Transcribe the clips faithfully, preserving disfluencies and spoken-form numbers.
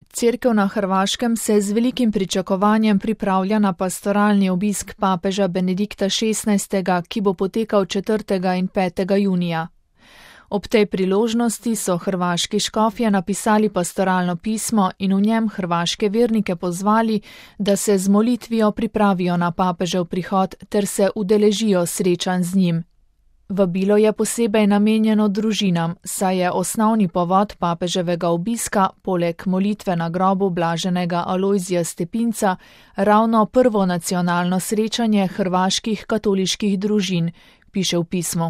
Cerkev na Hrvaškem se z velikim pričakovanjem pripravlja na pastoralni obisk papeža Benedikta šestnajstega, ki bo potekal četrtega in petega junija. Ob tej priložnosti so hrvaški škofje napisali pastoralno pismo in v njem hrvaške vernike pozvali, da se z molitvijo pripravijo na papežev prihod ter se udeležijo srečanj z njim. Vabilo je posebej namenjeno družinam, saj je osnovni povod papeževega obiska, poleg molitve na grobu blaženega Alojzija Stepinca, ravno prvo nacionalno srečanje hrvaških katoliških družin, piše v pismu.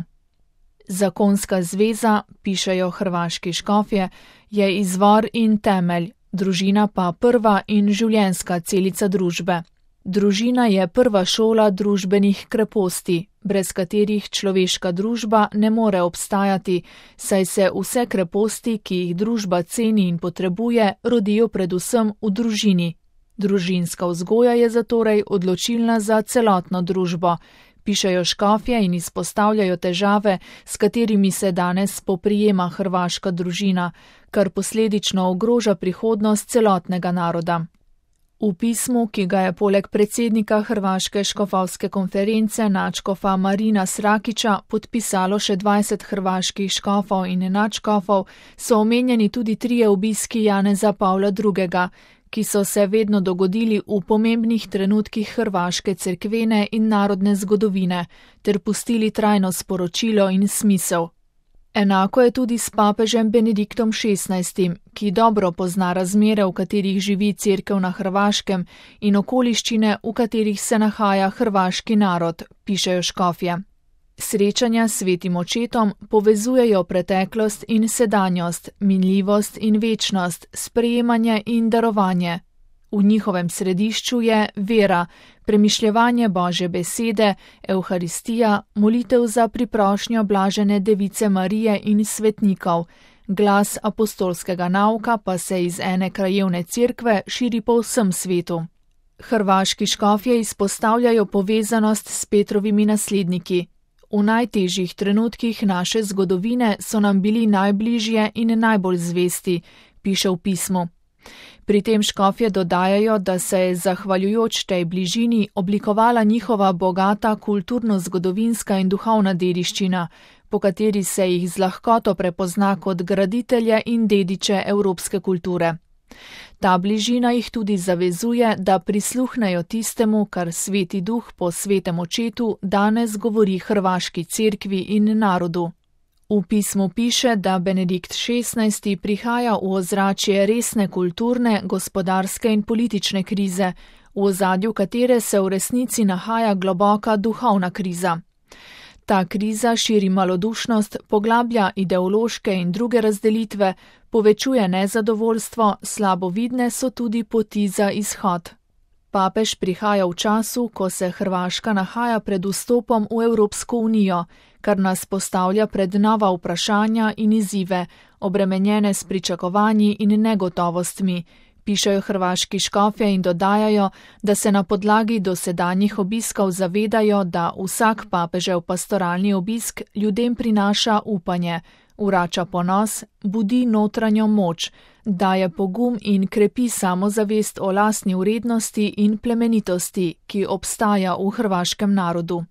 Zakonska zveza, pišejo hrvaški škofje, je izvor in temelj, družina pa prva in življenjska celica družbe. Družina je prva šola družbenih kreposti, brez katerih človeška družba ne more obstajati, saj se vse kreposti, ki jih družba ceni in potrebuje, rodijo predvsem v družini. Družinska vzgoja je zatorej odločilna za celotno družbo, pišejo škofje in izpostavljajo težave, s katerimi se danes spoprijema hrvaška družina, kar posledično ogroža prihodnost celotnega naroda. V pismu, ki ga je poleg predsednika Hrvaške škofovske konference nadškofa Marina Srakića podpisalo še dvajset hrvaških škofov in nadškofov, so omenjeni tudi trije obiski Janeza Pavla drugega, ki so se vedno dogodili v pomembnih trenutkih hrvaške cerkvene in narodne zgodovine, ter pustili trajno sporočilo in smisel. Enako je tudi s papežem Benediktom šestnajstim, ki dobro pozna razmere, v katerih živi cerkev na Hrvaškem in okoliščine, v katerih se nahaja hrvaški narod, pišejo škofje. Srečanja s svetim očetom povezujejo preteklost in sedanjost, minljivost in večnost, sprejemanje in darovanje. V njihovem središču je vera, premišljevanje Božje besede, Evharistija, molitev za priprošnjo blažene Device Marije in svetnikov, glas apostolskega nauka pa se iz ene krajevne cerkve širi po vsem svetu. Hrvaški škofje izpostavljajo povezanost s Petrovimi nasledniki. V najtežjih trenutkih naše zgodovine so nam bili najbližje in najbolj zvesti, piše v pismu. Pri tem škofje dodajajo, da se je zahvaljujoč tej bližini oblikovala njihova bogata kulturno-zgodovinska in duhovna dediščina, po kateri se jih z lahkoto prepozna kot graditelje in dediče evropske kulture. Ta bližina jih tudi zavezuje, da prisluhnejo tistemu, kar Sveti Duh po Svetem Očetu danes govori hrvaški cerkvi in narodu. V pismu piše, da Benedikt šestnajsti prihaja v ozračje resne kulturne, gospodarske in politične krize, v ozadju katere se v resnici nahaja globoka duhovna kriza. Ta kriza širi malodušnost, poglablja ideološke in druge razdelitve, povečuje nezadovoljstvo, slabovidne so tudi poti za izhod. Papež prihaja v času, ko se Hrvaška nahaja pred vstopom v Evropsko unijo, kar nas postavlja pred nova vprašanja in izzive, obremenjene s pričakovanji in negotovostmi, pišejo hrvaški škofje in dodajajo, da se na podlagi dosedanjih obiskov zavedajo, da vsak papežev pastoralni obisk ljudem prinaša upanje, vrača ponos, budi notranjo moč, daje pogum in krepi samozavest o lastni vrednosti in plemenitosti, ki obstaja v hrvaškem narodu.